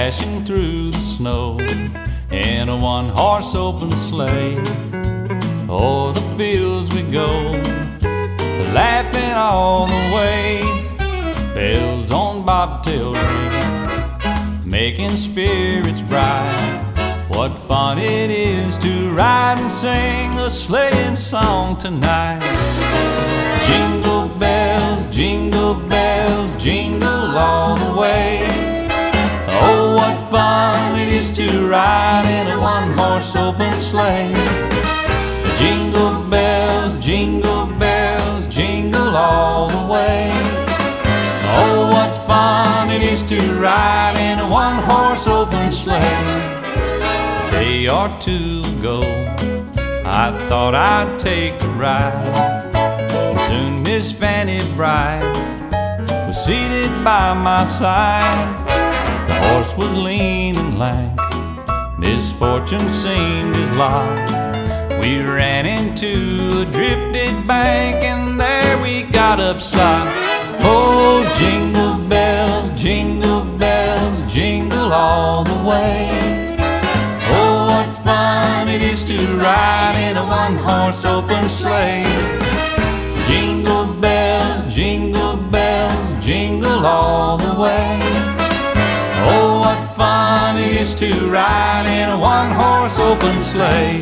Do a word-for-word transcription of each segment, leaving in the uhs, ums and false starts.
dashing through the snow in a one-horse open sleigh. O'er the fields we go, laughing all the way. Bells on bobtail ring, making spirits bright. What fun it is to ride and sing a sleighing song tonight. Jingle bells, jingle bells, jingle all the way. Oh, what fun it is to ride in a one-horse open sleigh. Jingle bells, jingle bells, jingle all the way. Oh, what fun it is to ride in a one-horse open sleigh. A day or two ago, I thought I'd take a ride. And soon Miss Fanny Bright was seated by my side. The horse was lean and lank, misfortune seemed his lot. We ran into a drifted bank, and there we got upside. Oh, jingle bells, jingle bells, jingle all the way. Oh, what fun it is to ride in a one-horse open sleigh. Jingle bells, jingle bells, jingle all the way. Oh, what fun it is to ride in a one-horse open sleigh.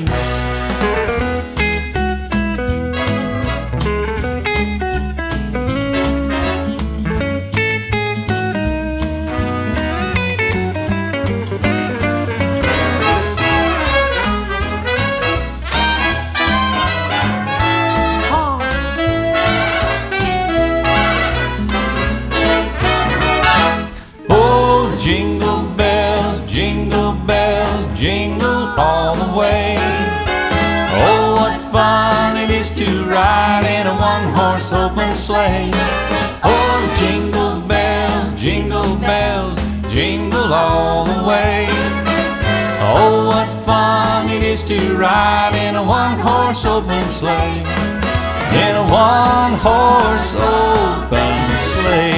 Jingle bells, jingle bells, jingle all the way. Oh, what fun it is to ride in a one-horse open sleigh. Oh, jingle bells, jingle bells, jingle all the way. Oh, what fun it is to ride in a one-horse open sleigh. In a one-horse open sleigh.